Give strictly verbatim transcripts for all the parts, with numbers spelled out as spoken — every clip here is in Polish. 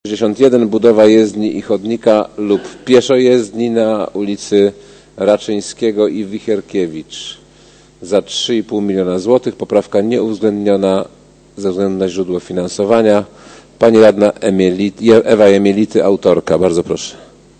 sześćdziesiąt jeden budowa jezdni i chodnika lub pieszojezdni na ulicy Raczyńskiego i Wicherkiewicz za trzy i pół miliona złotych. Poprawka nieuwzględniona ze względu na źródło finansowania. Pani radna Emility, Ewa Emility, autorka. Bardzo proszę.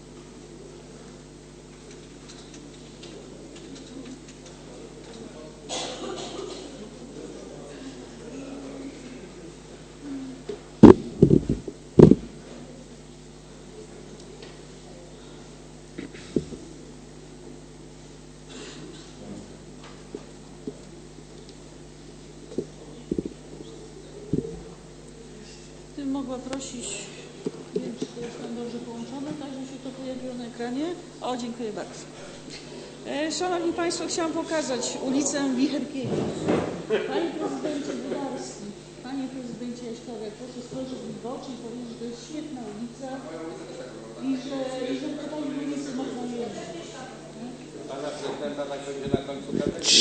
Mogła prosić, nie wiem, czy to jest tam dobrze połączone, tak, że się to pojawiło na ekranie. O, dziękuję bardzo. E, Szanowni Państwo, chciałam pokazać ulicę Wicherkiewicz. Panie prezydencie Wydarski, panie prezydencie Jaśkowiak, proszę spojrzeć mi w oczy i powiedzieć, że to jest świetna ulica i że, i że po tej ulicy można jeździć. Pana prezydenta tak będzie na końcu kadencji.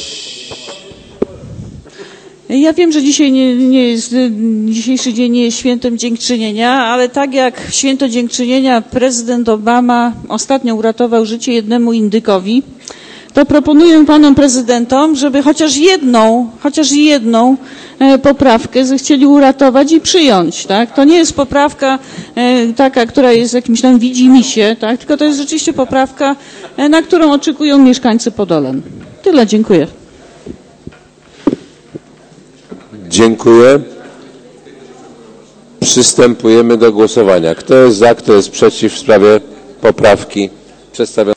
Ja wiem, że dzisiaj nie, nie jest, dzisiejszy dzień nie jest świętem dziękczynienia, ale tak jak w święto dziękczynienia prezydent Obama ostatnio uratował życie jednemu indykowi, to proponuję panom prezydentom, żeby chociaż jedną, chociaż jedną poprawkę zechcieli uratować i przyjąć, tak? To nie jest poprawka taka, która jest jakimś tam widzimisię, tak? Tylko to jest rzeczywiście poprawka, na którą oczekują mieszkańcy Podolan. Tyle, dziękuję. Dziękuję. Przystępujemy do głosowania. Kto jest za, kto jest przeciw w sprawie poprawki przedstawionej?